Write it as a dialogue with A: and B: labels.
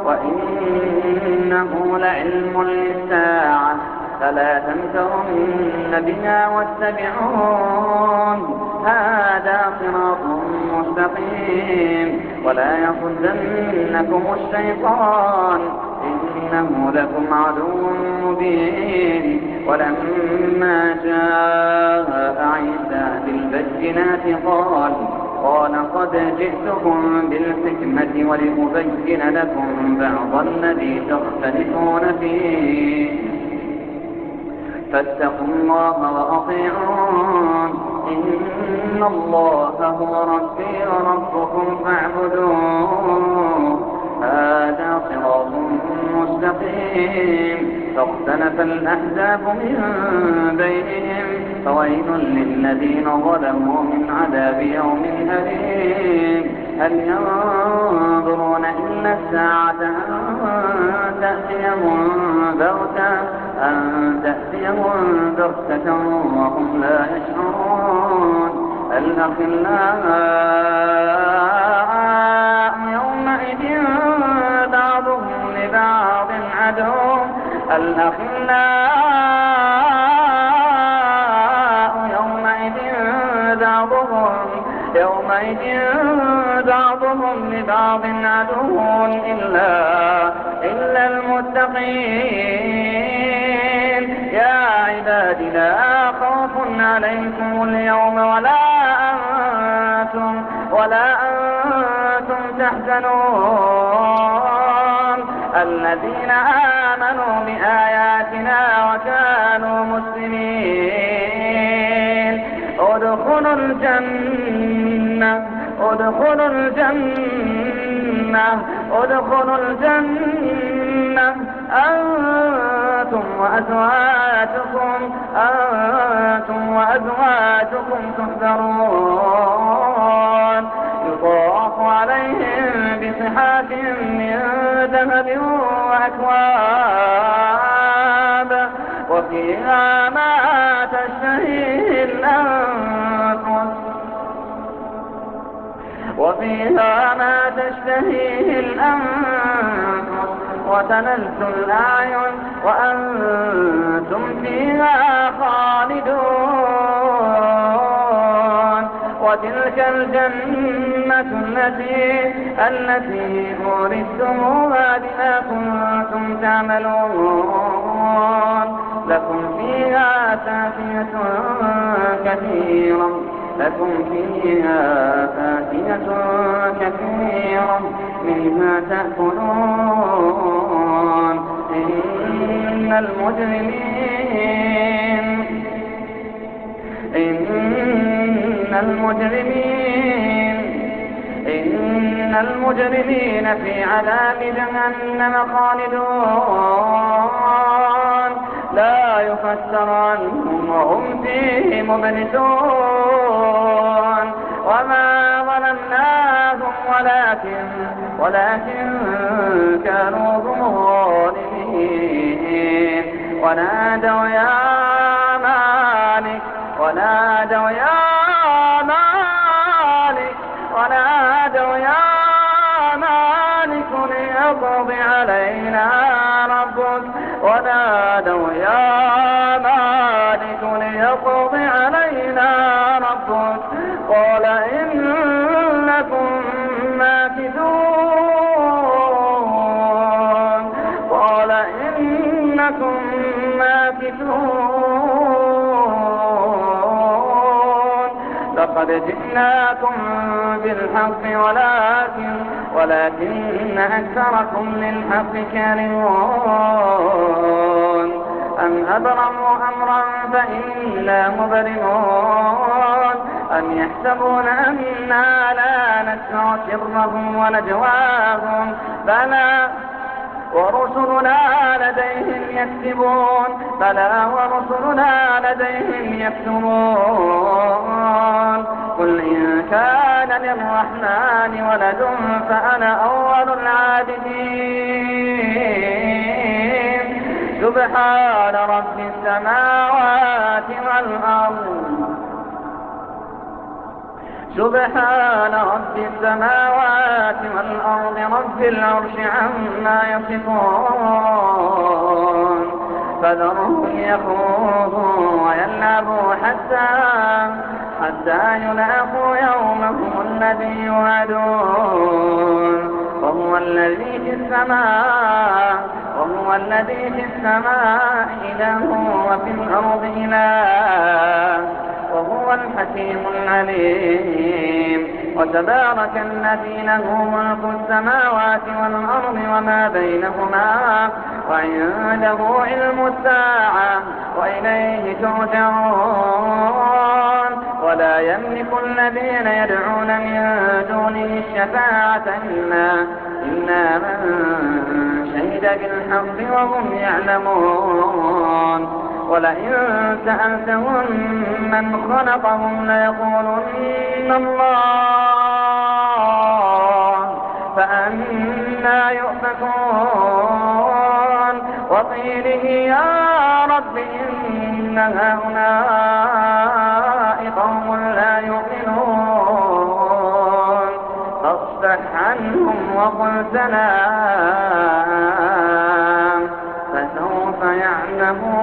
A: وإنه لعلم للساعة فلا تمترن بها واتبعون هذا صراط مستقيم ولا يصدنكم الشيطان إنه لكم عدو مبين ولما جاء عيسى بالبينات قال قد جئتكم بالحكمة ولأبين لكم بعض الذي تختلفون فيه فاتقوا الله وأطيعون إن الله هو ربي وربكم فاعبدوه هذا صراط مستقيم فاختلف الأحزاب من بينهم فويل للذين ظلموا من عذاب يوم أليم هل ينظرون إلا الساعة أن تأتيهم بغتة وهم لا يشعرون الأخلاء يومئذ بعضهم لبعض عدو يومئذ بعضهم لبعض عدو إلا المتقين يا عباد لا خوف عليكم اليوم ولا أنتم تحزنون الذين آمنوا بآياتنا وكانوا مسلمين ادخلوا الجنة أنتم وأزواجكم تحبرون يطاف عليهم بصحاف من ذهب وأكواب وفيها ما تشتهيه الأنفس وتلذ الأعين وأنتم فيها خالدون وتلك الجنة التي أورثتموها بما كنتم تعملون لكم فيها فاكهة كثيرة منها تأكلون إن المجرمين في عذاب جهنم خالدون لا يفتر عنهم وهم فيه مبلسون وما ظلمناهم ولكن كانوا هم الظالمين ونادوا يا مالك ليقض علينا ربك قال إنكم ماكثون لقد جئناكم بالحق ولكن أكثركم للحق كارهون أم أبرموا أمرا فإنا مبرمون أم يحسبون أنا لا نسمع سرهم ونجواهم بلى ورسلنا لديهم يكتبون قل إن كان للرحمن ولد فأنا أول العابدين سبحان رب السماوات سبحان رب السماوات والأرض رب العرش عما يصفون فذرهم يخوضوا ويلعبوا حتى يلاقوا يومهم الذي يوعدون وهو الذي في السماء إله وفي الأرض إله وهو الحكيم العليم وتبارك الذي له ملك السماوات والأرض وما بينهما وعنده علم الساعة وإليه ترجعون ولا يملك الذين يدعون من دونه الشفاعة إلا من شهد بالحق وهم يعلمون ولئن سألتهم من خلقهم ليقولن الله فأنى يؤفكون وقيله يا رب إن هؤلاء قوم لا يؤمنون فاصفح عنهم وقل سلام فسوف يعلمون